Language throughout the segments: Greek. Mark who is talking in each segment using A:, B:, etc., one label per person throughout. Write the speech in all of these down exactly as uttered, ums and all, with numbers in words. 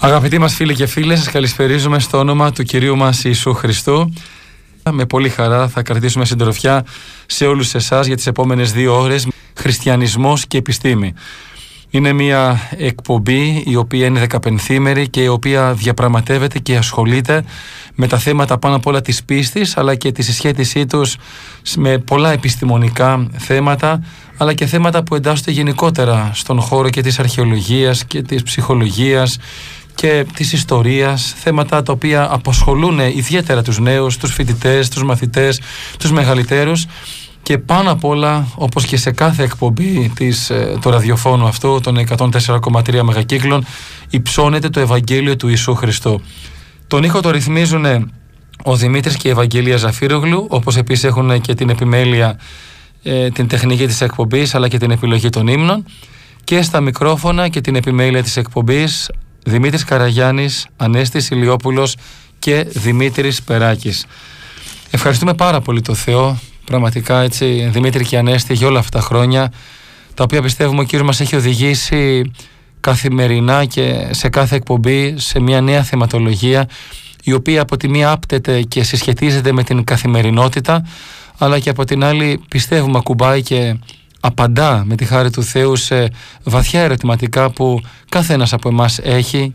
A: Αγαπητοί μας φίλοι και φίλες, σας καλησπερίζουμε στο όνομα του Κυρίου μας Ιησού Χριστού. Με πολύ χαρά θα κρατήσουμε συντροφιά σε όλους εσάς για τις επόμενες δύο ώρες. Χριστιανισμός και επιστήμη. Είναι μια εκπομπή η οποία είναι δεκαπενθήμερη και η οποία διαπραγματεύεται και ασχολείται με τα θέματα πάνω απ' όλα της πίστης, αλλά και τη συσχέτισή τους με πολλά επιστημονικά θέματα, αλλά και θέματα που εντάσσονται γενικότερα στον χώρο και της αρχαιολογίας και της ψυχολογίας και της ιστορίας, θέματα τα οποία απασχολούν ιδιαίτερα τους νέους, τους φοιτητές, τους μαθητές, τους μεγαλύτερους. Και πάνω απ' όλα, όπως και σε κάθε εκπομπή της, του ραδιοφώνου αυτού, των εκατόν τέσσερα κόμμα τρία μεγακύκλων, υψώνεται το Ευαγγέλιο του Ιησού Χριστού. Τον ήχο το ρυθμίζουν ο Δημήτρης και η Ευαγγελία Ζαφύρογλου, όπως επίσης έχουν και την επιμέλεια, ε, την τεχνική της εκπομπής, αλλά και την επιλογή των ύμνων. Και στα μικρόφωνα και την επιμέλεια της εκπομπής, Δημήτρης Καραγιάννης, Ανέστης Ηλιόπουλος και Δημήτρης Περάκης. Ευχαριστούμε πάρα πολύ το Θεό, πραγματικά, έτσι, Δημήτρη και Ανέστη, για όλα αυτά τα χρόνια, τα οποία πιστεύουμε ο Κύριος μας έχει οδηγήσει καθημερινά και σε κάθε εκπομπή σε μια νέα θεματολογία, η οποία από τη μία άπτεται και συσχετίζεται με την καθημερινότητα, αλλά και από την άλλη πιστεύουμε ακουμπάει και απαντά με τη χάρη του Θεού σε βαθιά ερωτηματικά που κάθε ένας από εμάς έχει,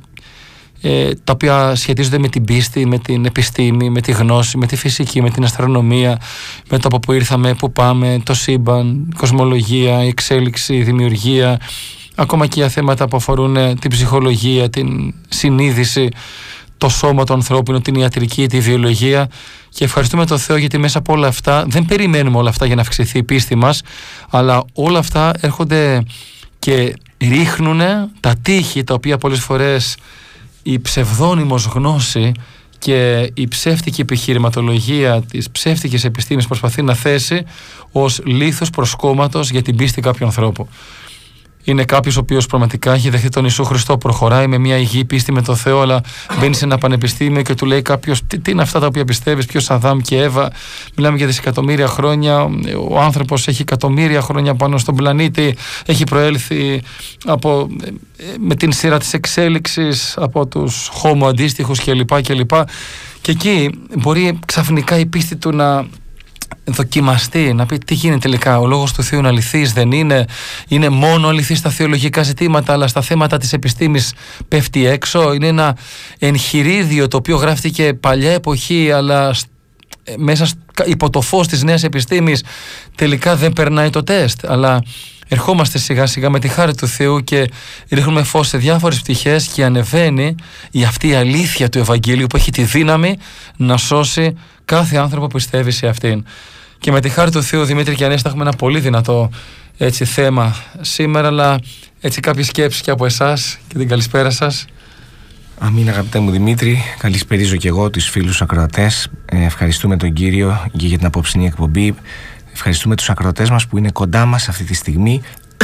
A: ε, τα οποία σχετίζονται με την πίστη, με την επιστήμη, με τη γνώση, με τη φυσική, με την αστρονομία, με το από που ήρθαμε, που πάμε, το σύμπαν, η κοσμολογία, η εξέλιξη, η δημιουργία, ακόμα και για θέματα που αφορούν την ψυχολογία, την συνείδηση, το σώμα του ανθρώπινου, την ιατρική, τη βιολογία. Και ευχαριστούμε τον Θεό γιατί μέσα από όλα αυτά δεν περιμένουμε όλα αυτά για να αυξηθεί η πίστη μας, αλλά όλα αυτά έρχονται και ρίχνουν τα τείχη τα οποία πολλές φορές η ψευδόνυμος γνώση και η ψεύτικη επιχειρηματολογία της ψεύτικης επιστήμης προσπαθεί να θέσει ως λίθος προσκόμματος για την πίστη κάποιου ανθρώπου. Είναι κάποιος ο οποίος πραγματικά έχει δεχτεί τον Ιησού Χριστό, προχωράει με μια υγιή πίστη με τον Θεό, αλλά μπαίνει σε ένα πανεπιστήμιο και του λέει κάποιος τι, τι είναι αυτά τα οποία πιστεύεις, ποιος Αδάμ και Εύα, μιλάμε για δισεκατομμύρια χρόνια, ο άνθρωπος έχει εκατομμύρια χρόνια πάνω στον πλανήτη, έχει προέλθει από, με την σειρά της εξέλιξης από τους Homo αντίστοιχους κλπ. κλπ. Και εκεί μπορεί ξαφνικά η πίστη του να δοκιμαστεί, να πει τι γίνεται τελικά, ο λόγος του Θεού είναι αληθής, δεν είναι, είναι μόνο αληθής στα θεολογικά ζητήματα, αλλά στα θέματα της επιστήμης πέφτει έξω. Είναι ένα εγχειρίδιο το οποίο γράφτηκε παλιά εποχή, αλλά μέσα υπό το φως της νέας επιστήμης τελικά δεν περνάει το τεστ. Αλλά ερχόμαστε σιγά σιγά με τη χάρη του Θεού και ρίχνουμε φως σε διάφορες πτυχές και ανεβαίνει η αυτή η αλήθεια του Ευαγγελίου που έχει τη δύναμη να σώσει κάθε άνθρωπο που πιστεύει σε αυτήν. Και με τη χάρη του Θεού, Δημήτρη και Ανέστα, έχουμε ένα πολύ δυνατό, έτσι, θέμα σήμερα, αλλά έτσι κάποιες σκέψεις και από εσάς και την καλησπέρα σας.
B: Αμήν, αγαπητέ μου Δημήτρη, καλησπερίζω και εγώ τους φίλους ακροατές. Ε, ευχαριστούμε τον Κύριο και για την απόψινή εκπομπή. Ευχαριστούμε τους ακροατές μας που είναι κοντά μας αυτή τη στιγμή.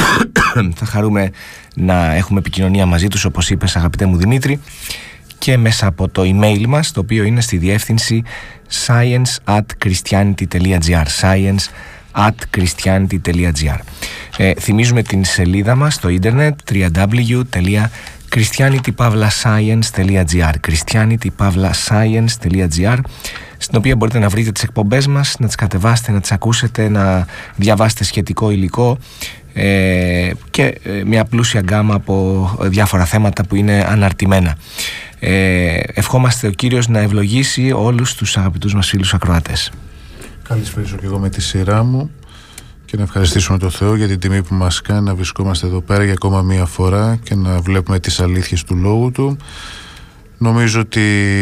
B: Θα χαρούμε να έχουμε επικοινωνία μαζί τους, όπως είπες, αγαπητέ μου Δημήτρη, και μέσα από το email μας, το οποίο είναι στη διεύθυνση science at christianity dot gr science at christianity dot gr. ε, Θυμίζουμε την σελίδα μας στο ίντερνετ double-u double-u double-u τελεία christianity dash science τελεία gr christianity dash science τελεία gr, στην οποία μπορείτε να βρείτε τις εκπομπές μας, να τις κατεβάσετε, να τις ακούσετε, να διαβάσετε σχετικό υλικό ε, και ε, μια πλούσια γκάμα από διάφορα θέματα που είναι αναρτημένα. Ε, ευχόμαστε ο Κύριος να ευλογήσει όλους τους αγαπητούς μας φίλους ακροατές.
C: Καλησπέρισω και εγώ με τη σειρά μου και να ευχαριστήσουμε τον Θεό για την τιμή που μας κάνει να βρισκόμαστε εδώ πέρα για ακόμα μία φορά και να βλέπουμε τις αλήθειες του Λόγου Του. Νομίζω ότι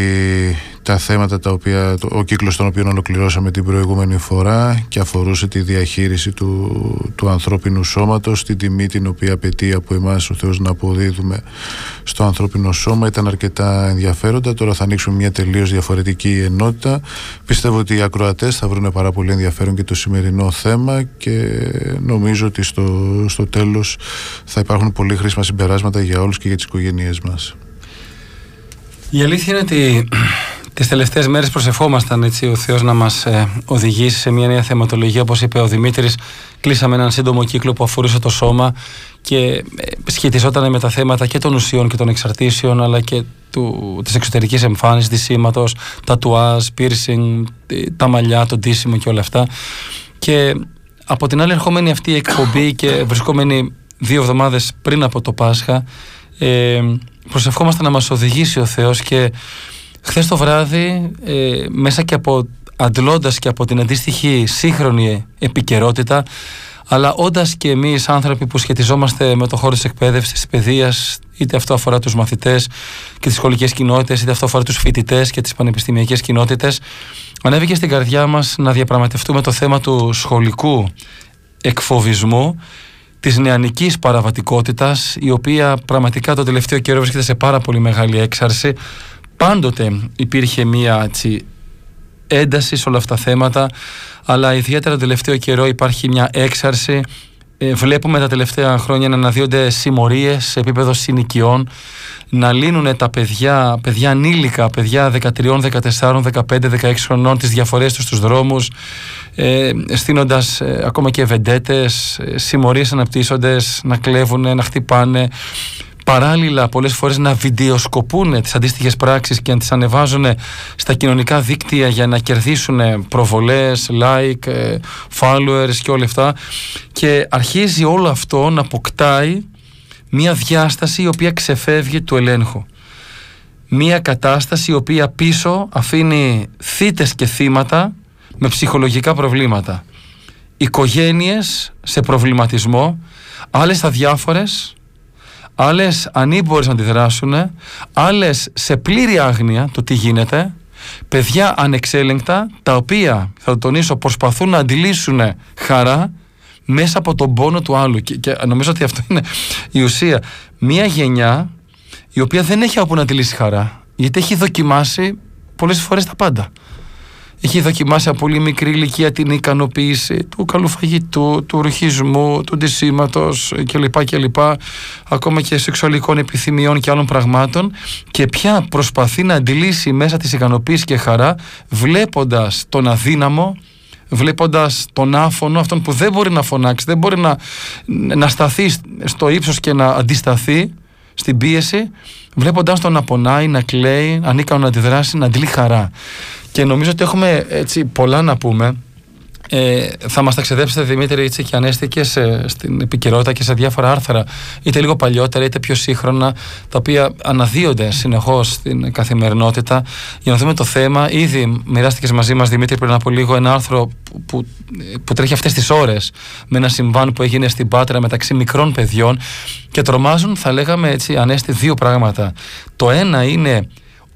C: τα θέματα τα οποία, ο κύκλος τον οποίο ολοκληρώσαμε την προηγούμενη φορά και αφορούσε τη διαχείριση του, του ανθρώπινου σώματος, την τιμή την οποία απαιτεί από εμάς ο Θεός να αποδίδουμε στο ανθρώπινο σώμα, ήταν αρκετά ενδιαφέροντα. Τώρα θα ανοίξουμε μια τελείως διαφορετική ενότητα. Πιστεύω ότι οι ακροατές θα βρουν πάρα πολύ ενδιαφέρον και το σημερινό θέμα και νομίζω ότι στο, στο τέλος θα υπάρχουν πολύ χρήσιμα συμπεράσματα για όλους και για τις οικογένειές μας.
A: Η αλήθεια είναι ότι τις τελευταίες μέρες προσευχόμασταν, έτσι, ο Θεός να μας ε, οδηγήσει σε μια νέα θεματολογία. Όπως είπε ο Δημήτρης, κλείσαμε έναν σύντομο κύκλο που αφορούσε το σώμα και σχετιζόταν με τα θέματα και των ουσιών και των εξαρτήσεων, αλλά και του, της εξωτερικής εμφάνισης, της σήματος, τατουάζ, piercing, τα μαλλιά, το ντύσιμο και όλα αυτά. Και από την άλλη, ερχόμενη αυτή η εκπομπή και βρισκόμενη δύο εβδομάδες πριν από το Πάσχα, ε, προσευχόμαστε να μας οδηγήσει ο Θεός, και χθες το βράδυ, ε, μέσα και από αντλώντας και από την αντίστοιχη σύγχρονη επικαιρότητα, αλλά όντας και εμείς άνθρωποι που σχετιζόμαστε με το χώρο της εκπαίδευσης, της παιδείας, είτε αυτό αφορά τους μαθητές και τις σχολικές κοινότητες, είτε αυτό αφορά τους φοιτητές και τις πανεπιστημιακές κοινότητες, ανέβηκε στην καρδιά μας να διαπραγματευτούμε το θέμα του σχολικού εκφοβισμού, της νεανικής παραβατικότητας, η οποία πραγματικά το τελευταίο καιρό βρίσκεται σε πάρα πολύ μεγάλη έξαρση. Πάντοτε υπήρχε μία έτσι, ένταση σε όλα αυτά τα θέματα, αλλά ιδιαίτερα το τελευταίο καιρό υπάρχει μια έξαρση. Ε, βλέπουμε τα τελευταία χρόνια να αναδύονται συμμορίες σε επίπεδο συνοικιών, να λύνουν τα παιδιά, παιδιά ανήλικα, παιδιά δεκατρία, δεκατέσσερα, δεκαπέντε, δεκαέξι χρονών, τις διαφορές τους στους δρόμους, ε, στείνοντας ε, ακόμα και βεντέτες, ε, συμμορίες αναπτύσσοντες, να κλέβουν, να χτυπάνε. Παράλληλα, πολλές φορές να βιντεοσκοπούν τις αντίστοιχες πράξεις και να τις ανεβάζουν στα κοινωνικά δίκτυα για να κερδίσουν προβολές, like, followers και όλα αυτά. Και αρχίζει όλο αυτό να αποκτάει μια διάσταση η οποία ξεφεύγει του ελέγχου. Μια κατάσταση η οποία πίσω αφήνει θύτες και θύματα με ψυχολογικά προβλήματα. Οικογένειες σε προβληματισμό, άλλες αδιάφορες, άλλες ανήμπορες να αντιδράσουν, άλλες σε πλήρη άγνοια το τι γίνεται, παιδιά ανεξέλεγκτα, τα οποία, θα το τονίσω, προσπαθούν να αντιλήσουν χαρά μέσα από τον πόνο του άλλου. Και, και νομίζω ότι αυτό είναι η ουσία. Μία γενιά η οποία δεν έχει από να αντιλήσει χαρά, γιατί έχει δοκιμάσει πολλές φορές τα πάντα. Έχει δοκιμάσει από πολύ μικρή ηλικία την ικανοποίηση του καλού φαγητού, του ρουχισμού, του ντυσίματος κλπ. κλπ. Ακόμα και σεξουαλικών επιθυμιών και άλλων πραγμάτων, και πια προσπαθεί να αντιλήσει μέσα της ικανοποίηση και χαρά, βλέποντας τον αδύναμο, βλέποντας τον άφωνο, αυτόν που δεν μπορεί να φωνάξει, δεν μπορεί να, να σταθεί στο ύψος και να αντισταθεί στην πίεση, βλέποντας τον να πονάει, να κλαίει, ανίκανο να αντιδράσει, να αντλεί χαρά. Και νομίζω ότι έχουμε έτσι πολλά να πούμε. Ε, θα μας ταξιδέψετε, Δημήτρη, έτσι και Ανέστη, και σε, στην επικαιρότητα και σε διάφορα άρθρα, είτε λίγο παλιότερα είτε πιο σύγχρονα, τα οποία αναδύονται συνεχώς στην καθημερινότητα, για να δούμε το θέμα. Ήδη μοιράστηκες μαζί μας, Δημήτρη, πριν από λίγο ένα άρθρο που, που, που τρέχει αυτές τις ώρες, με ένα συμβάν που έγινε στην Πάτρα μεταξύ μικρών παιδιών, και τρομάζουν, θα λέγαμε έτσι, Ανέστη, δύο πράγματα. Το ένα είναι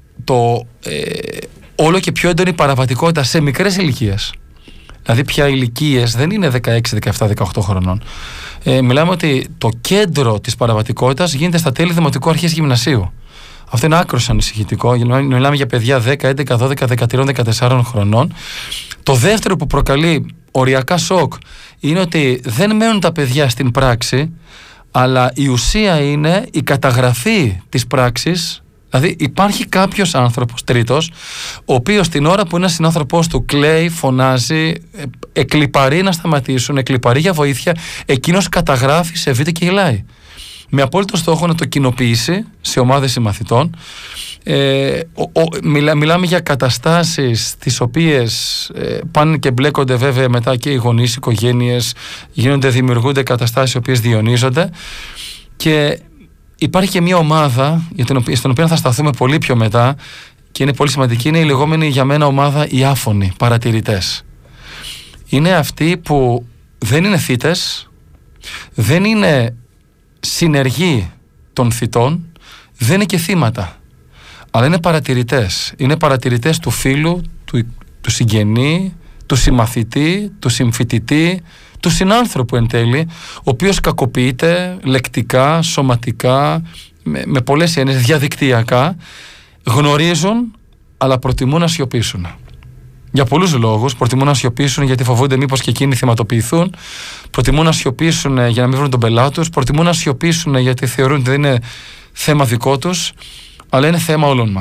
A: το ε, όλο και πιο έντονη παραβατικότητα σε μικρές ηλικίες. Δηλαδή πια ηλικίες δεν είναι δεκαέξι, δεκαεπτά, δεκαοκτώ χρονών. Ε, μιλάμε ότι το κέντρο της παραβατικότητας γίνεται στα τέλη δημοτικού, αρχές γυμνασίου. Αυτό είναι άκρως ανησυχητικό. Μιλάμε για παιδιά δέκα, έντεκα, δώδεκα, δεκατρία, δεκατέσσερα χρονών. Το δεύτερο που προκαλεί οριακά σοκ είναι ότι δεν μένουν τα παιδιά στην πράξη, αλλά η ουσία είναι η καταγραφή της πράξης. Δηλαδή υπάρχει κάποιος άνθρωπος τρίτος, ο οποίος την ώρα που ένας συνάνθρωπός του κλαίει, φωνάζει, εκλιπαρεί να σταματήσουν, εκλιπαρεί για βοήθεια, εκείνος καταγράφει σε βίντεο και γελάει. Με απόλυτο στόχο να το κοινοποιήσει σε ομάδες συμμαθητών. Ε, ο, ο, μιλά, μιλάμε για καταστάσεις τις οποίες ε, πάνε και μπλέκονται βέβαια μετά και οι γονείς, οι οικογένειες, γίνονται, δημιουργούνται καταστάσεις οι οποίες διονύζονται, και υπάρχει και μια ομάδα για την οποία, στην οποία θα σταθούμε πολύ πιο μετά, και είναι πολύ σημαντική. Είναι η λεγόμενη για μένα ομάδα οι άφωνοι παρατηρητές. Είναι αυτοί που δεν είναι θύτες, δεν είναι συνεργοί των θυτών, δεν είναι και θύματα, αλλά είναι παρατηρητές. Είναι παρατηρητές του φίλου, του, του συγγενή, του συμμαθητή, του συμφοιτητή, του συνάνθρωπου εν τέλει, ο οποίος κακοποιείται λεκτικά, σωματικά, με, με πολλές έννοιες, διαδικτυακά. Γνωρίζουν, αλλά προτιμούν να σιωπήσουν. Για πολλούς λόγους. Προτιμούν να σιωπήσουν γιατί φοβούνται μήπως και εκείνοι θυματοποιηθούν. Προτιμούν να σιωπήσουν για να μην βρουν τον πελάτη τους. Προτιμούν να σιωπήσουν γιατί θεωρούν ότι δεν είναι θέμα δικό τους, αλλά είναι θέμα όλων μας.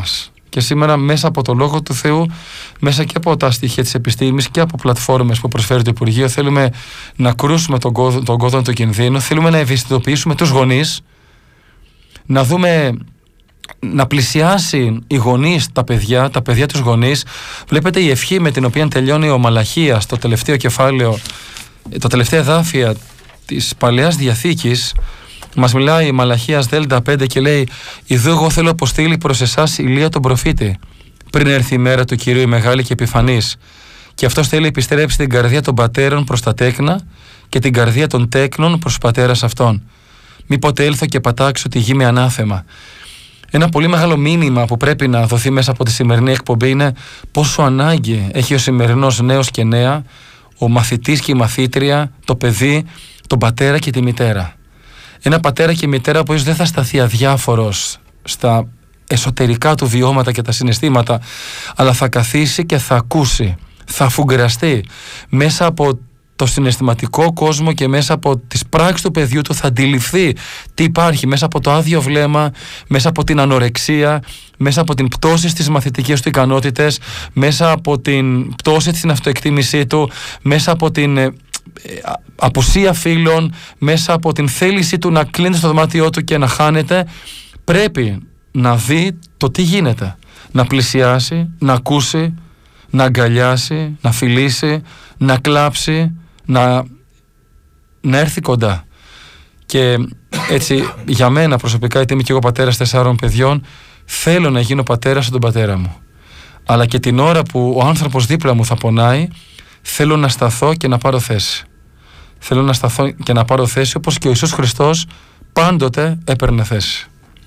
A: Και σήμερα μέσα από το Λόγο του Θεού, μέσα και από τα στοιχεία της επιστήμης και από πλατφόρμες που προσφέρει το Υπουργείο, θέλουμε να κρούσουμε τον κόδωνα, τον κόδωνα του κινδύνου, θέλουμε να ευαισθητοποιήσουμε τους γονείς, να δούμε, να πλησιάσει οι γονείς τα παιδιά, τα παιδιά τους γονείς. Βλέπετε η ευχή με την οποία τελειώνει ο Μαλαχίας, το τελευταίο κεφάλαιο, τα τελευταία εδάφια της Παλαιάς Διαθήκης. Μας μιλάει η Μαλαχίας Δέλτα πέντε και λέει: «Ιδού εγώ θέλω αποστείλει προς εσάς Ηλία τον προφήτη, πριν έρθει η μέρα του Κυρίου η μεγάλη και επιφανής. Και αυτός θέλει επιστρέψει την καρδία των πατέρων προς τα τέκνα και την καρδία των τέκνων προς πατέρας αυτών. Μη ποτέ έλθω και πατάξω τη γη με ανάθεμα». Ένα πολύ μεγάλο μήνυμα που πρέπει να δοθεί μέσα από τη σημερινή εκπομπή είναι πόσο ανάγκη έχει ο σημερινός νέος και νέα, ο μαθητής και η μαθήτρια, το παιδί, τον πατέρα και τη μητέρα. Ένα πατέρα και μητέρα που ίσως δεν θα σταθεί αδιάφορος στα εσωτερικά του βιώματα και τα συναισθήματα, αλλά θα καθίσει και θα ακούσει, θα αφουγκραστεί μέσα από το συναισθηματικό κόσμο και μέσα από τις πράξεις του παιδιού του, θα αντιληφθεί τι υπάρχει μέσα από το άδειο βλέμμα, μέσα από την ανορεξία, μέσα από την πτώση στις μαθητικές του ικανότητες, μέσα από την πτώση στην αυτοεκτίμησή του, μέσα από την απουσία φίλων, μέσα από την θέληση του να κλείνει στο δωμάτιό του και να χάνεται. Πρέπει να δει το τι γίνεται, να πλησιάσει, να ακούσει, να αγκαλιάσει, να φιλήσει, να κλάψει, να, να έρθει κοντά. Και έτσι για μένα προσωπικά, γιατί είμαι και εγώ πατέρας τεσσάρων παιδιών, θέλω να γίνω πατέρας στον πατέρα μου, αλλά και την ώρα που ο άνθρωπος δίπλα μου θα πονάει, θέλω να σταθώ και να πάρω θέση. Θέλω να σταθώ και να πάρω θέση όπως και ο Ιησούς Χριστός πάντοτε έπαιρνε θέση.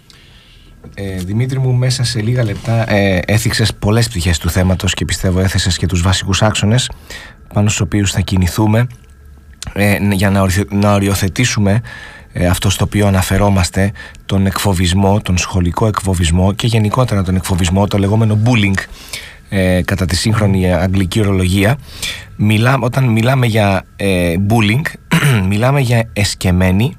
B: Ε, Δημήτρη μου, μέσα σε λίγα λεπτά ε, έθιξες πολλές πτυχές του θέματος και πιστεύω έθεσες και τους βασικούς άξονες πάνω στους οποίους θα κινηθούμε ε, για να, ορι, να οριοθετήσουμε ε, αυτό στο οποίο αναφερόμαστε, τον εκφοβισμό, τον σχολικό εκφοβισμό και γενικότερα τον εκφοβισμό, το λεγόμενο bullying ε, κατά τη σύγχρονη αγγλική ορολογία. Μιλά, όταν μιλάμε για ε, bullying μιλάμε για εσκεμμένη,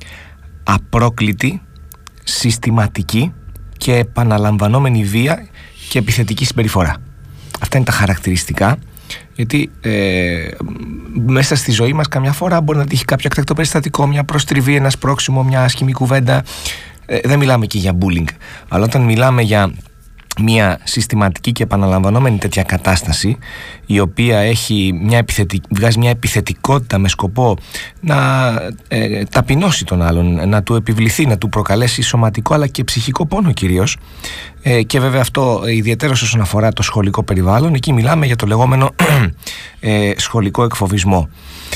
B: απρόκλητη, συστηματική και επαναλαμβανόμενη βία και επιθετική συμπεριφορά. Αυτά είναι τα χαρακτηριστικά, γιατί ε, μέσα στη ζωή μας καμιά φορά μπορεί να τύχει κάποιο εκτακτό περιστατικό, μια προστριβή, ένα σπρώξιμο, μια άσχημη κουβέντα. Ε, δεν μιλάμε εκεί για bullying. Αλλά όταν μιλάμε για μια συστηματική και επαναλαμβανόμενη τέτοια κατάσταση, η οποία έχει μια επιθετικ... βγάζει μια επιθετικότητα με σκοπό να ε, ταπεινώσει τον άλλον, να του επιβληθεί, να του προκαλέσει σωματικό αλλά και ψυχικό πόνο κυρίως, ε, και βέβαια αυτό ιδιαίτερος όσον αφορά το σχολικό περιβάλλον. Εκεί μιλάμε για το λεγόμενο ε, σχολικό εκφοβισμό.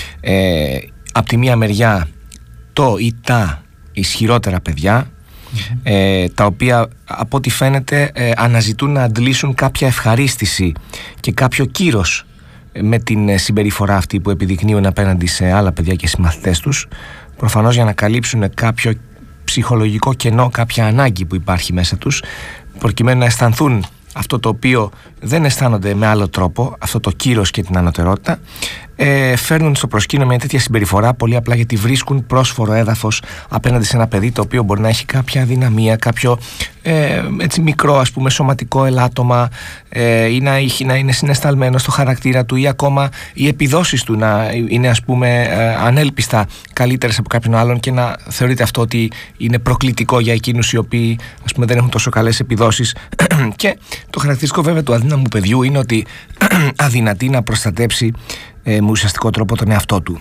B: Ε, απ' τη μία μεριά το ή τα ισχυρότερα παιδιά, Mm-hmm. Ε, τα οποία από ό,τι φαίνεται ε, αναζητούν να αντλήσουν κάποια ευχαρίστηση και κάποιο κύρος ε, με την ε, συμπεριφορά αυτή που επιδεικνύουν απέναντι σε άλλα παιδιά και συμμαθητές τους, προφανώς για να καλύψουν κάποιο ψυχολογικό κενό, κάποια ανάγκη που υπάρχει μέσα τους, προκειμένου να αισθανθούν αυτό το οποίο δεν αισθάνονται με άλλο τρόπο, αυτό το κύρος και την ανωτερότητα. Ε, φέρνουν στο προσκήνιο μια τέτοια συμπεριφορά πολύ απλά γιατί βρίσκουν πρόσφορο έδαφος απέναντι σε ένα παιδί το οποίο μπορεί να έχει κάποια αδυναμία, κάποιο ε, έτσι μικρό ας πούμε σωματικό ελάττωμα, ε, ή να, έχει, να είναι συναισθαλμένο στο χαρακτήρα του, ή ακόμα οι επιδόσεις του να είναι ας πούμε ε, ανέλπιστα καλύτερες από κάποιον άλλον και να θεωρείται αυτό ότι είναι προκλητικό για εκείνους οι οποίοι ας πούμε δεν έχουν τόσο καλές επιδόσεις. Και το χαρακτηριστικό βέβαια του αδύναμου παιδιού είναι ότι αδυνατεί να προστατέψει Ε, με ουσιαστικό τρόπο τον εαυτό του.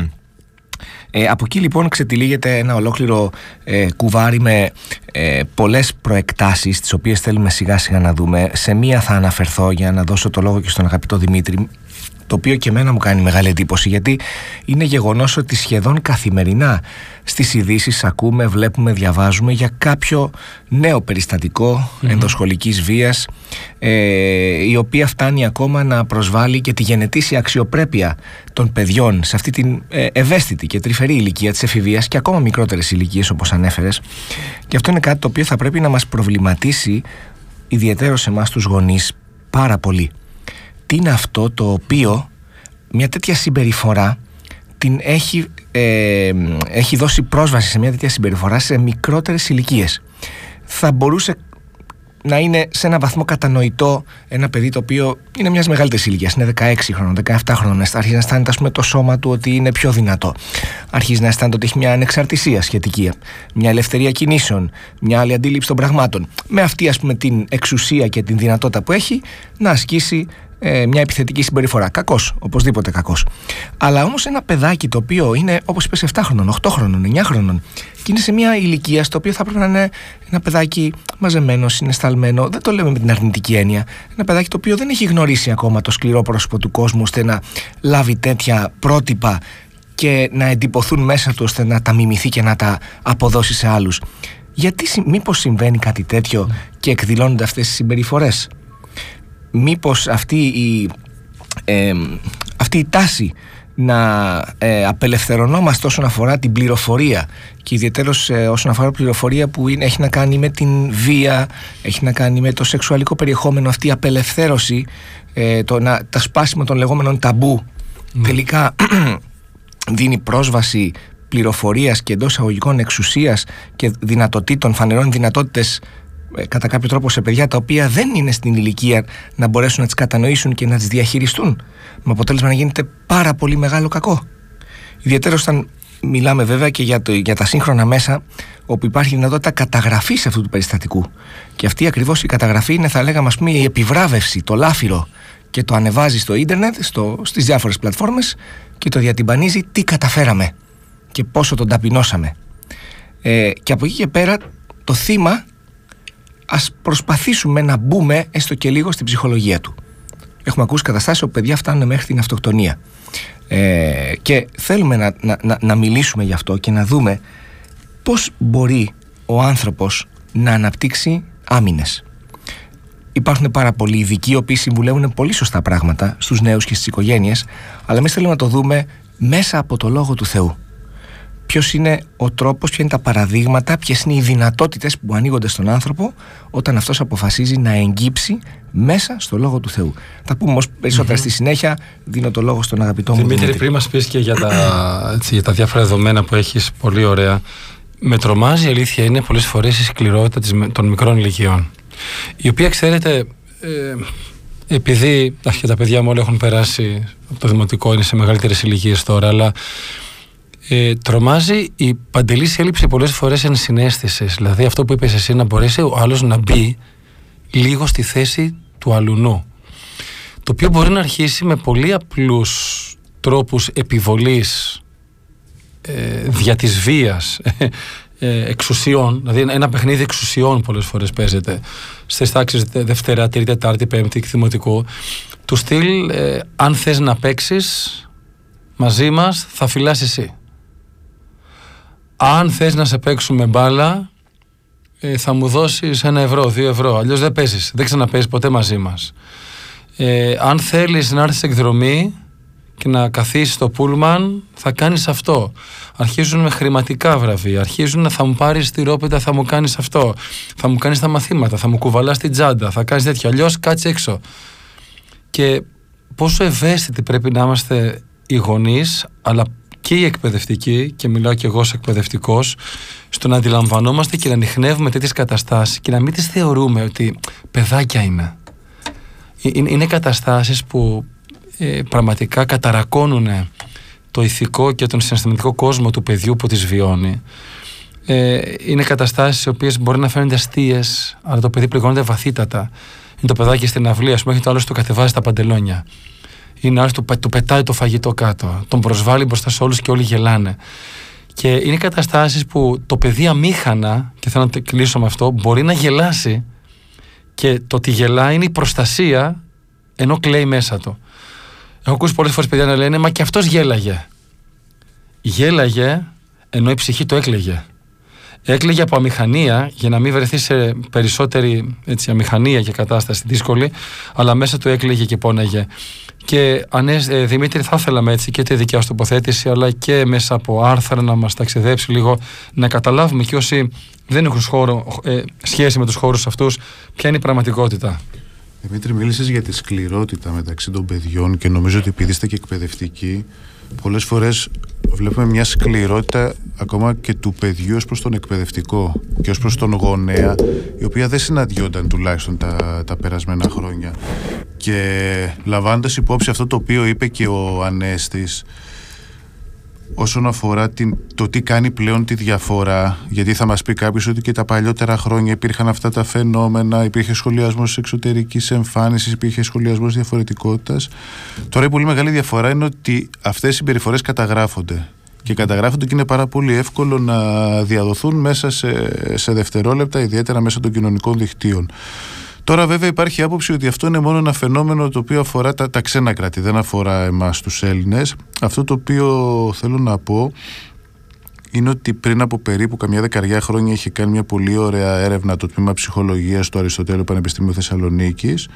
B: Ε, από εκεί λοιπόν ξετυλίγεται ένα ολόκληρο ε, κουβάρι με ε, πολλές προεκτάσεις, τις οποίες θέλουμε σιγά σιγά να δούμε. Σε μία θα αναφερθώ για να δώσω το λόγο και στον αγαπητό Δημήτρη, το οποίο και εμένα μου κάνει μεγάλη εντύπωση, γιατί είναι γεγονός ότι σχεδόν καθημερινά στις ειδήσεις ακούμε, βλέπουμε, διαβάζουμε για κάποιο νέο περιστατικό mm-hmm. ενδοσχολικής βίας, ε, η οποία φτάνει ακόμα να προσβάλλει και τη γενετήσια αξιοπρέπεια των παιδιών σε αυτή την ε, ευαίσθητη και τρυφερή ηλικία της εφηβείας και ακόμα μικρότερες ηλικίες όπως ανέφερες. Και αυτό είναι κάτι το οποίο θα πρέπει να μας προβληματίσει ιδιαιτέρως εμάς τους γονείς πάρα πολύ. Τι είναι αυτό το οποίο μια τέτοια συμπεριφορά την έχει, ε, έχει δώσει πρόσβαση σε μια τέτοια συμπεριφορά σε μικρότερες ηλικίες. Θα μπορούσε να είναι σε ένα βαθμό κατανοητό ένα παιδί το οποίο είναι μιας μεγαλύτερης ηλικίας, είναι δεκαέξι χρόνων, δεκαεπτά χρόνων, αρχίζει να αισθάνεται, ας πούμε, το σώμα του ότι είναι πιο δυνατό, αρχίζει να αισθάνεται ότι έχει μια ανεξαρτησία σχετική, μια ελευθερία κινήσεων, μια άλλη αντίληψη των πραγμάτων, με αυτή, ας πούμε, την εξουσία και την δυνατότητα που έχει να ασκήσει ε, μια επιθετική συμπεριφορά. Κακός, οπωσδήποτε κακός. Αλλά όμως ένα παιδάκι το οποίο είναι, όπως είπες, επτά χρόνων, οκτώ χρόνων, εννιά χρόνων και είναι σε μια ηλικία στο οποίο θα πρέπει να είναι ένα παιδάκι μαζεμένο, συναισθαλμένο, δεν το λέμε με την αρνητική έννοια, ένα παιδάκι το οποίο δεν έχει γνωρίσει ακόμα το σκληρό πρόσωπο του κόσμου ώστε να λάβει τέτοια πρότυπα και να εντυπωθούν μέσα του ώστε να τα μιμηθεί και να τα αποδώσει σε άλλους. Γιατί, μήπως συμβαίνει κάτι τέτοιο και εκδηλώνονται αυτές οι συμπεριφορές? Μήπως αυτή η, ε, αυτή η τάση να ε, απελευθερωνόμαστε όσον αφορά την πληροφορία και ιδιαίτερως ε, όσον αφορά πληροφορία που είναι, έχει να κάνει με την βία, έχει να κάνει με το σεξουαλικό περιεχόμενο, αυτή η απελευθέρωση, ε, το, να, τα σπάσιμο των λεγόμενων ταμπού, mm. τελικά δίνει πρόσβαση πληροφορίας και εντός εισαγωγικών εξουσίας και δυνατοτήτων, φανερών δυνατότητες κατά κάποιο τρόπο σε παιδιά τα οποία δεν είναι στην ηλικία να μπορέσουν να τις κατανοήσουν και να τις διαχειριστούν, με αποτέλεσμα να γίνεται πάρα πολύ μεγάλο κακό. Ιδιαίτερα όταν μιλάμε βέβαια και για, το, για τα σύγχρονα μέσα όπου υπάρχει δυνατότητα καταγραφής αυτού του περιστατικού, και αυτή ακριβώς η καταγραφή είναι, θα λέγαμε, ας πούμε, η επιβράβευση, το λάφυρο, και το ανεβάζει στο ίντερνετ, στο, στις διάφορες πλατφόρμες και το διατυμπανίζει τι καταφέραμε και πόσο τον ταπεινώσαμε. Ε, και από εκεί και πέρα το θύμα, ας προσπαθήσουμε να μπούμε έστω και λίγο στην ψυχολογία του. Έχουμε ακούσει καταστάσεις όπου παιδιά φτάνουν μέχρι την αυτοκτονία. Ε, και θέλουμε να, να, να, να μιλήσουμε γι' αυτό και να δούμε πώς μπορεί ο άνθρωπος να αναπτύξει άμυνες. Υπάρχουν πάρα πολλοί ειδικοί οι οποίοι συμβουλεύουν πολύ σωστά πράγματα στους νέους και στις οικογένειες, αλλά εμείς θέλουμε να το δούμε μέσα από το Λόγο του Θεού. Ποιος είναι ο τρόπος, ποια είναι τα παραδείγματα, ποιες είναι οι δυνατότητες που ανοίγονται στον άνθρωπο όταν αυτός αποφασίζει να εγγύψει μέσα στο Λόγο του Θεού. Θα πούμε όμως περισσότερα mm-hmm. στη συνέχεια. Δίνω το λόγο στον αγαπητό μου
A: Δημήτρη. Δημήτρη, πριν μας πεις και για τα, έτσι, για τα διάφορα δεδομένα που έχεις, πολύ ωραία. Με τρομάζει, η αλήθεια είναι, πολλές φορές η σκληρότητα της, των μικρών ηλικιών, η οποία, ξέρετε, ε, επειδή και τα παιδιά μου όλα έχουν περάσει από το δημοτικό, είναι σε μεγαλύτερες ηλικίες τώρα, αλλά Ε, τρομάζει η παντελής έλλειψη πολλές φορές ενσυναίσθησης. Δηλαδή αυτό που είπες εσύ, να μπορέσει ο άλλος να μπει λίγο στη θέση του αλουνού, το οποίο μπορεί να αρχίσει με πολύ απλούς τρόπους επιβολής ε, δια της βίας, ε, εξουσιών. Δηλαδή ένα παιχνίδι εξουσιών πολλές φορές παίζεται στις τάξεις Δευτέρα, Τρίτη, Τετάρτη, Πέμπτη δημοτικού, του στυλ ε, αν θες να παίξεις μαζί μας θα φυλάς εσύ. Αν θες να σε παίξουμε μπάλα, ε, θα μου δώσεις ένα ευρώ, δύο ευρώ. Αλλιώς δεν παίζεις, δεν ξαναπαίζεις ποτέ μαζί μας. Ε, αν θέλεις να έρθεις εκδρομή και να καθίσεις στο πούλμαν, θα κάνεις αυτό. Αρχίζουν με χρηματικά βραβεία. Αρχίζουν να θα μου πάρεις τη ρόπιτα, θα μου κάνεις αυτό. Θα μου κάνεις τα μαθήματα, θα μου κουβαλάς την τσάντα, θα κάνεις τέτοιο. Αλλιώς κάτσε έξω. Και πόσο ευαίσθητοι πρέπει να είμαστε οι γονείς, αλλά και οι εκπαιδευτικοί, και μιλάω και εγώ ως εκπαιδευτικός, στο να αντιλαμβανόμαστε και να ανιχνεύουμε τέτοιες καταστάσεις και να μην τις θεωρούμε ότι παιδάκια είναι. Είναι, είναι καταστάσεις που ε, πραγματικά καταρακώνουν το ηθικό και τον συναισθηματικό κόσμο του παιδιού που τις βιώνει. Ε, είναι καταστάσεις οι οποίες μπορεί να φαίνονται αστείες, αλλά το παιδί πληγώνεται βαθύτατα. Είναι το παιδάκι στην αυλή, ας πούμε, έχει το άλλο του κατεβάζει τα παντελόνια. Είναι άλλος του, του πετάει το φαγητό κάτω, τον προσβάλλει μπροστά σε όλους και όλοι γελάνε. Και είναι καταστάσεις που το παιδί αμήχανα, και θέλω να κλείσω με αυτό, μπορεί να γελάσει, και το ότι γελάει είναι η προστασία, ενώ κλαίει μέσα του. Έχω ακούσει πολλές φορές παιδιά να λένε, μα και αυτός γέλαγε. Γέλαγε ενώ η ψυχή το έκλαιγε. Έκλαιγε από αμηχανία για να μην βρεθεί σε περισσότερη, έτσι, αμηχανία και κατάσταση δύσκολη, αλλά μέσα του έκλαιγε και πόναγε. Και ανές, ε, Δημήτρη, θα ήθελα έτσι και τη δικιά σου τοποθέτηση, αλλά και μέσα από άρθρα να μας ταξιδέψει λίγο, να καταλάβουμε και όσοι δεν έχουν χώρο, ε, σχέση με τους χώρους αυτούς, ποια είναι η πραγματικότητα.
C: Δημήτρη, μίλησες για τη σκληρότητα μεταξύ των παιδιών και νομίζω ότι επειδή είστε και εκπαιδευτικοί, πολλές φορές βλέπουμε μια σκληρότητα ακόμα και του παιδιού ως προς τον εκπαιδευτικό και ως προς τον γονέα, η οποία δεν συναντιόνταν τουλάχιστον τα, τα περασμένα χρόνια. Και λαμβάνοντας υπόψη αυτό το οποίο είπε και ο Ανέστης όσον αφορά την, το τι κάνει πλέον τη διαφορά, γιατί θα μας πει κάποιος ότι και τα παλιότερα χρόνια υπήρχαν αυτά τα φαινόμενα, υπήρχε σχολιασμός εξωτερικής εμφάνισης, υπήρχε σχολιασμός διαφορετικότητας. Τώρα η πολύ μεγάλη διαφορά είναι ότι αυτές οι συμπεριφορές καταγράφονται. Και καταγράφονται και είναι πάρα πολύ εύκολο να διαδοθούν μέσα σε, σε δευτερόλεπτα, ιδιαίτερα μέσα των κοινωνικών δικτύων. Τώρα βέβαια υπάρχει άποψη ότι αυτό είναι μόνο ένα φαινόμενο το οποίο αφορά τα, τα ξένα κράτη, δεν αφορά εμάς τους Έλληνες. Αυτό το οποίο θέλω να πω είναι ότι πριν από περίπου καμιά δεκαριά χρόνια είχε κάνει μια πολύ ωραία έρευνα το τμήμα ψυχολογίας του Αριστοτέλειου Πανεπιστημίου Θεσσαλονίκης.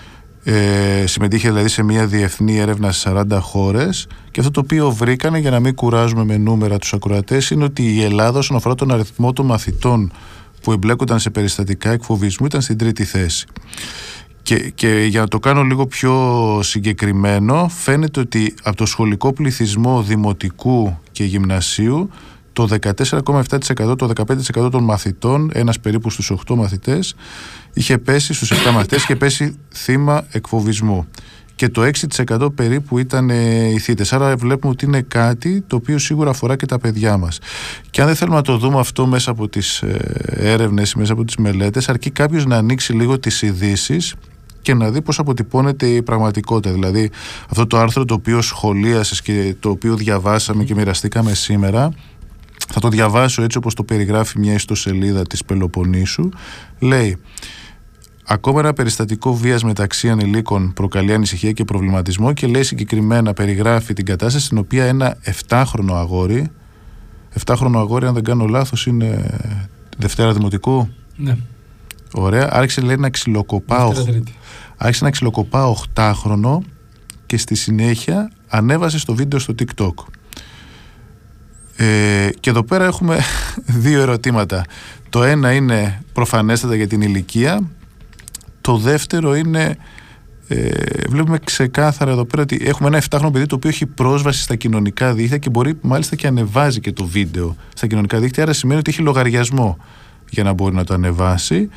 C: Ε, συμμετείχε δηλαδή σε μια διεθνή έρευνα σε σαράντα χώρες και αυτό το οποίο βρήκανε, για να μην κουράζουμε με νούμερα τους ακροατές, είναι ότι η Ελλάδα όσον αφορά τον αριθμό των μαθητών που εμπλέκονταν σε περιστατικά εκφοβισμού ήταν στην τρίτη θέση. Και, και για να το κάνω λίγο πιο συγκεκριμένο, φαίνεται ότι από το σχολικό πληθυσμό δημοτικού και γυμνασίου το δεκατέσσερα κόμμα επτά τοις εκατό, το δεκαπέντε τοις εκατό των μαθητών, ένας περίπου στους οκτώ μαθητές, είχε πέσει, στους επτά μαθητές, είχε πέσει θύμα εκφοβισμού. Και το έξι τοις εκατό περίπου ήταν οι θύτες. Άρα βλέπουμε ότι είναι κάτι το οποίο σίγουρα αφορά και τα παιδιά μας. Και αν δεν θέλουμε να το δούμε αυτό μέσα από τις έρευνες, μέσα από τις μελέτες, αρκεί κάποιος να ανοίξει λίγο τις ειδήσεις και να δει πώς αποτυπώνεται η πραγματικότητα. Δηλαδή αυτό το άρθρο το οποίο σχολίασες και το οποίο διαβάσαμε και μοιραστήκαμε σήμερα, θα το διαβάσω έτσι όπως το περιγράφει μια ιστοσελίδα της Πελοποννήσου. Λέει: ακόμα ένα περιστατικό βίας μεταξύ ανηλίκων προκαλεί ανησυχία και προβληματισμό, και λέει συγκεκριμένα, περιγράφει την κατάσταση στην οποία ένα επτάχρονο αγόρι, επτάχρονο αγόρι αν δεν κάνω λάθος είναι Δευτέρα Δημοτικού.
A: Ναι.
C: Ωραία. Άρχισε λέει να ξυλοκοπά άρχισε να ξυλοκοπά οχτάχρονο και στη συνέχεια ανέβασε στο βίντεο στο TikTok. Ε, και εδώ πέρα έχουμε δύο ερωτήματα. Το ένα είναι προφανέστατα για την ηλικία. Το δεύτερο είναι, ε, βλέπουμε ξεκάθαρα εδώ πέρα ότι έχουμε ένα επτάχρονο παιδί το οποίο έχει πρόσβαση στα κοινωνικά δίκτυα και μπορεί μάλιστα και ανεβάζει και το βίντεο στα κοινωνικά δίκτυα, άρα σημαίνει ότι έχει λογαριασμό για να μπορεί να το ανεβάσει.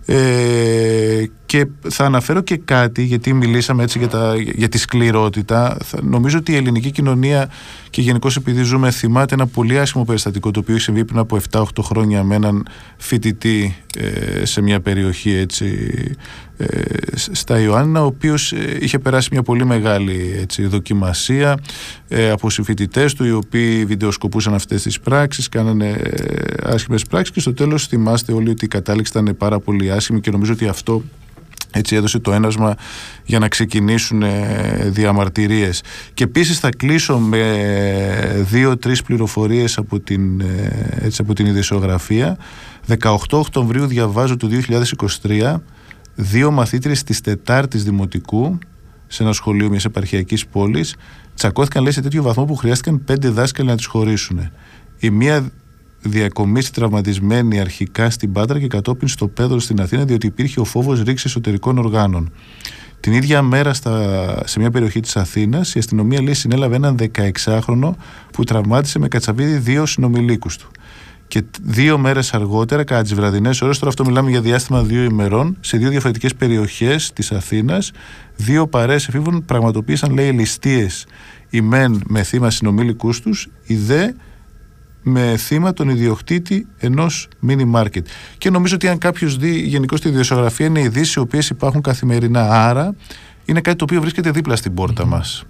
C: Ε, και θα αναφέρω και κάτι, γιατί μιλήσαμε έτσι για, τα, για τη σκληρότητα. Θα, νομίζω ότι η ελληνική κοινωνία και γενικώς επειδή ζούμε, θυμάται ένα πολύ άσχημο περιστατικό το οποίο έχει συμβεί πριν από επτά οκτώ χρόνια με έναν φοιτητή ε, σε μια περιοχή έτσι, ε, στα Ιωάννινα, ο οποίος ε, είχε περάσει μια πολύ μεγάλη έτσι, δοκιμασία ε, από συμφοιτητές του, οι οποίοι βιντεοσκοπούσαν αυτές τις πράξεις, κάνανε ε, άσχημες πράξεις, και στο τέλος θυμάστε όλοι ότι η κατάληξη ήταν πάρα πολύ άσχημη, και νομίζω ότι αυτό έτσι έδωσε το ένασμα για να ξεκινήσουν ε, διαμαρτυρίες. Και επίσης θα κλείσω με δύο-τρεις πληροφορίες από την, ε, έτσι, από την ειδησιογραφία. δεκαοκτώ Οκτωβρίου διαβάζω του δύο χιλιάδες είκοσι τρία, δύο μαθήτριες της Τετάρτης Δημοτικού σε ένα σχολείο μιας επαρχιακής πόλης τσακώθηκαν λέει σε τέτοιο βαθμό που χρειάστηκαν πέντε δάσκαλοι να τις χωρίσουν. Η μία διακομίσει τραυματισμένη αρχικά στην Πάτρα και κατόπιν στο Πέδρο στην Αθήνα, διότι υπήρχε ο φόβος ρήξης εσωτερικών οργάνων. Την ίδια μέρα στα, σε μια περιοχή της Αθήνας η αστυνομία λέει συνέλαβε έναν δεκαεξάχρονο που τραυμάτισε με κατσαβίδι δύο συνομιλίκους του. Και δύο μέρες αργότερα, κατά τις βραδινές ώρες, τώρα αυτό μιλάμε για διάστημα δύο ημερών, σε δύο διαφορετικές περιοχές της Αθήνας, δύο παρέες εφήβων πραγματοποίησαν λέει ληστείες, η μεν με θύμα συνομιλικούς τους, η δε με θύμα τον ιδιοκτήτη ενός μίνι μάρκετ. Και νομίζω ότι αν κάποιος δει γενικώς τη ειδησιογραφία, είναι ειδήσεις οι οποίες υπάρχουν καθημερινά. Άρα είναι κάτι το οποίο βρίσκεται δίπλα στην πόρτα mm-hmm. μας.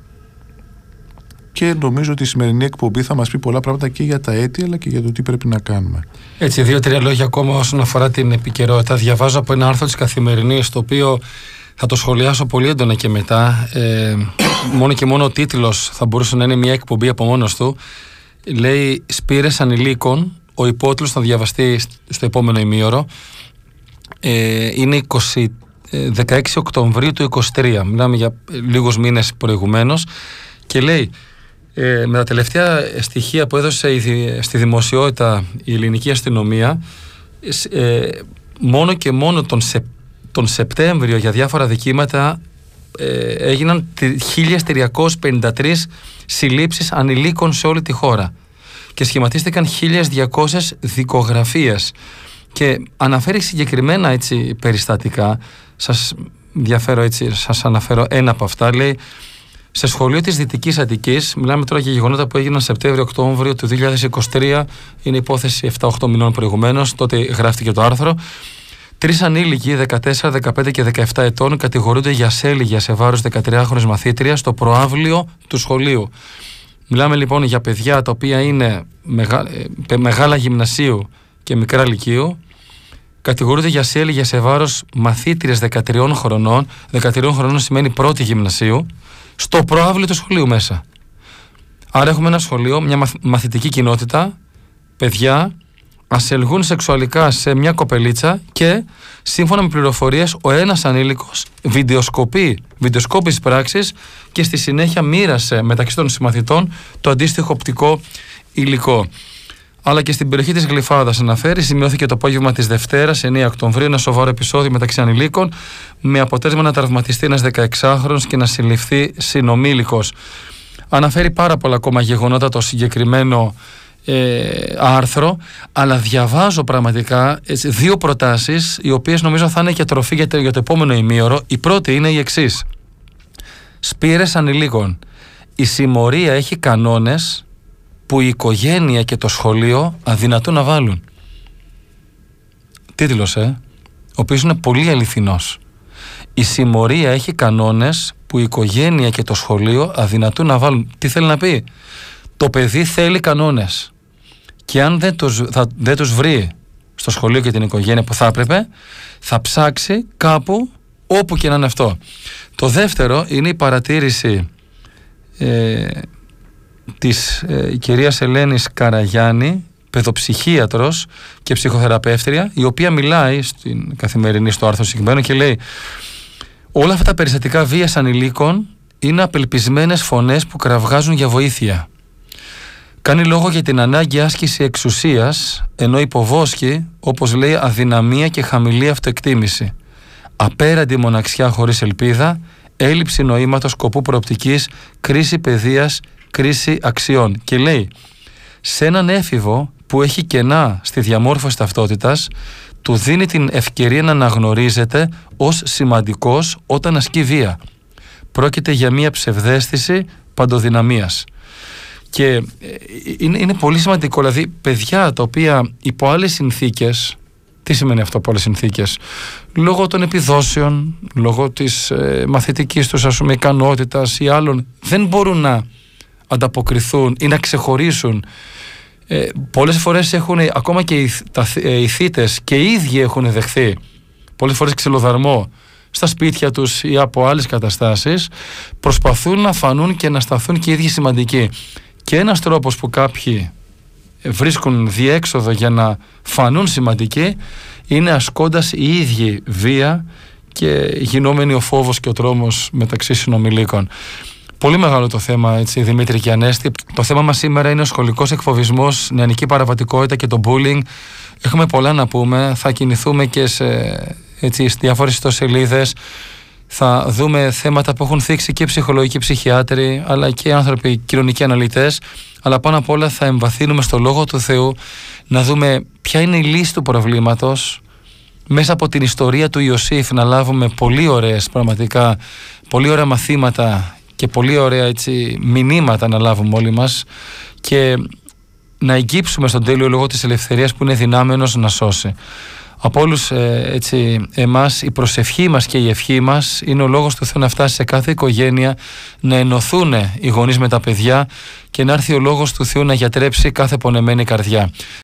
C: Και νομίζω ότι η σημερινή εκπομπή θα μας πει πολλά πράγματα και για τα αίτια, αλλά και για το τι πρέπει να κάνουμε.
A: Έτσι, δύο-τρία λόγια ακόμα όσον αφορά την επικαιρότητα. Διαβάζω από ένα άρθρο της Καθημερινής, το οποίο θα το σχολιάσω πολύ έντονα και μετά. Ε, μόνο και μόνο ο τίτλος θα μπορούσε να είναι μια εκπομπή από μόνος του. Λέει «Σπήρες ανηλίκων», ο υπότιτλος θα διαβαστεί στο επόμενο ημίωρο. Ε, είναι είκοσι, δεκαέξι Οκτωβρίου του είκοσι τρία, μιλάμε για λίγους μήνες προηγουμένως, και λέει ε, με τα τελευταία στοιχεία που έδωσε η, στη δημοσιότητα η ελληνική αστυνομία, ε, μόνο και μόνο τον, Σεπ, τον Σεπτέμβριο για διάφορα δικήματα ε, έγιναν χίλια τριακόσιες πενήντα τρεις συλλήψεις ανηλίκων σε όλη τη χώρα. και σχηματίστηκαν χίλιες διακόσιες δικογραφίες. Και αναφέρει συγκεκριμένα έτσι περιστατικά. Σας διαφέρω έτσι, σας αναφέρω ένα από αυτά. Λέει, σε σχολείο της Δυτικής Αττικής, μιλάμε τώρα για γεγονότα που έγιναν Σεπτέμβριο-Οκτώβριο του δύο χιλιάδες είκοσι τρία, είναι υπόθεση επτά οχτώ μηνών προηγουμένως, τότε γράφτηκε το άρθρο. Τρεις ανήλικοι, δεκατέσσερα, δεκαπέντε και δεκαεπτά ετών, κατηγορούνται για ασέλιγια σε βάρος δεκατριάχρονης μαθήτριας στο προαύλιο του σχολείου. Μιλάμε λοιπόν για παιδιά τα οποία είναι μεγα... μεγάλα γυμνασίου και μικρά λυκείου. Κατηγορούνται για ασέλιγια σε βάρος μαθήτριας δεκατριών χρονών. δεκατριών χρονών σημαίνει πρώτη γυμνασίου, στο προαύλιο του σχολείου μέσα. Άρα έχουμε ένα σχολείο, μια μαθ... μαθητική κοινότητα, παιδιά ασελγούν σεξουαλικά σε μια κοπελίτσα και σύμφωνα με πληροφορίες ο ένας ανήλικος βιντεοσκοπεί, βιντεοσκόπησε πράξεις και στη συνέχεια μοίρασε μεταξύ των συμμαθητών το αντίστοιχο οπτικό υλικό. Αλλά και στην περιοχή της Γλυφάδας αναφέρει, σημειώθηκε το απόγευμα της Δευτέρας, εννέα Οκτωβρίου, ένα σοβαρό επεισόδιο μεταξύ ανηλίκων, με αποτέλεσμα να τραυματιστεί ένας δεκαεξάχρονος και να συλληφθεί συνομήλικος. Αναφέρει πάρα πολλά ακόμα γεγονότα το συγκεκριμένο ε, άρθρο, αλλά διαβάζω πραγματικά έτσι, δύο προτάσεις, οι οποίες νομίζω θα είναι και τροφή για το, για το επόμενο ημίωρο. Η πρώτη είναι η εξής. Σπήρες ανηλίκων. Η συμμορία έχει κανόνες που η οικογένεια και το σχολείο αδυνατούν να βάλουν. Τίτλος, ε, ο οποίος είναι πολύ αληθινός. Η συμμορία έχει κανόνες που η οικογένεια και το σχολείο αδυνατούν να βάλουν. Τι θέλει να πει? Το παιδί θέλει κανόνες και αν δεν τους, θα, δεν τους βρει στο σχολείο και την οικογένεια που θα έπρεπε, θα ψάξει κάπου όπου και να είναι αυτό. Το δεύτερο είναι η παρατήρηση ε, της ε, κυρίας Ελένης Καραγιάννη, παιδοψυχίατρος και ψυχοθεραπεύτρια, η οποία μιλάει στην Καθημερινή στο άρθρο συγκεκριμένο και λέει: όλα αυτά τα περιστατικά βίας ανηλίκων είναι απελπισμένες φωνές που κραυγάζουν για βοήθεια. Κάνει λόγο για την ανάγκη άσκηση εξουσίας, ενώ υποβόσκει, όπως λέει, αδυναμία και χαμηλή αυτοεκτίμηση. Απέραντη μοναξιά χωρίς ελπίδα, έλλειψη νοήματος, σκοπού προοπτικής, κρίση παιδείας, κρίση αξιών. Και λέει, σε έναν έφηβο που έχει κενά στη διαμόρφωση ταυτότητας, του δίνει την ευκαιρία να αναγνωρίζεται ως σημαντικός όταν ασκεί βία. Πρόκειται για μια ψευδαίσθηση παντοδυναμίας. Και είναι, είναι πολύ σημαντικό, δηλαδή παιδιά τα οποία υπό άλλες συνθήκες, τι σημαίνει αυτό από άλλες συνθήκες? Λόγω των επιδόσεων, λόγω της ε, μαθητικής τους ας πούμε ικανότητας ή άλλων, δεν μπορούν να ανταποκριθούν ή να ξεχωρίσουν. Ε, πολλές φορές έχουν, ακόμα και οι, τα, ε, οι θύτες και οι ίδιοι έχουν δεχθεί πολλές φορές ξυλοδαρμό στα σπίτια τους ή από άλλες καταστάσεις, προσπαθούν να φανούν και να σταθούν και οι ίδιοι σημαντικοί. Και ένας τρόπος που κάποιοι βρίσκουν διέξοδο για να φανούν σημαντικοί είναι ασκώντας οι ίδιοι βία και γινόμενοι ο φόβος και ο τρόμος μεταξύ συνομιλίκων. Πολύ μεγάλο το θέμα, έτσι, Δημήτρη και Ανέστη. Το θέμα μας σήμερα είναι ο σχολικός εκφοβισμός, νεανική παραβατικότητα και το bullying. Έχουμε πολλά να πούμε, θα κινηθούμε και σε έτσι, διάφορες ιστοσελίδες. Θα δούμε θέματα που έχουν θίξει και ψυχολογικοί ψυχιάτροι, αλλά και άνθρωποι κοινωνικοί αναλυτές. Αλλά πάνω απ' όλα θα εμβαθύνουμε στο Λόγο του Θεού, να δούμε ποια είναι η λύση του προβλήματος. Μέσα από την ιστορία του Ιωσήφ να λάβουμε πολύ ωραίες, πραγματικά, πολύ ωραία μαθήματα και πολύ ωραία έτσι, μηνύματα να λάβουμε όλοι μας και να εγγύψουμε στον τέλειο λόγο της ελευθερίας που είναι δυνάμενος να σώσει. Από όλους ε, έτσι, εμάς η προσευχή μας και η ευχή μας είναι ο λόγος του Θεού να φτάσει σε κάθε οικογένεια, να ενωθούν οι γονείς με τα παιδιά και να έρθει ο λόγος του Θεού να γιατρέψει κάθε πονεμένη καρδιά.